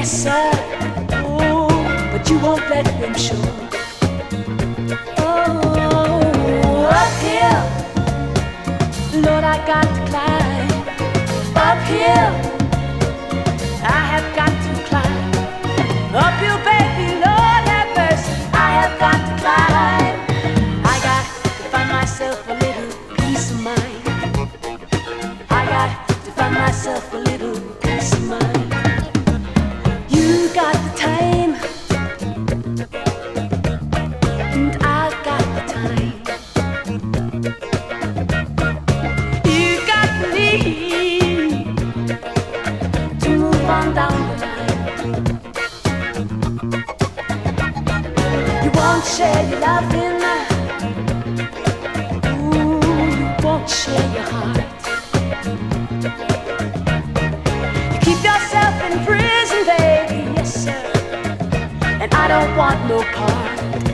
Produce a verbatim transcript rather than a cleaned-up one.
Yes, sir. Oh, but you won't let them show. Oh, uphill, Lord, I got to climb. Uphill, I have got to climb. Uphill, baby, Lord have mercy, I have got to climb. I got to find myself a little peace of mind. I got to find myself a little peace of mind. You got the time, and I got the time. You got the need to move on down the line. You won't share your loving, ooh, you won't share your heart. You keep yourself in prison, baby, yes sir, and I don't want no part.